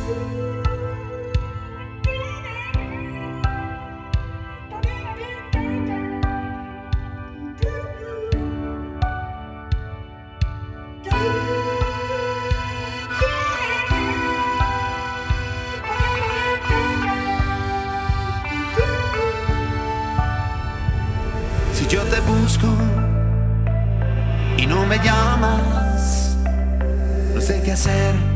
Si yo te busco y no me llamas, no sé qué hacer.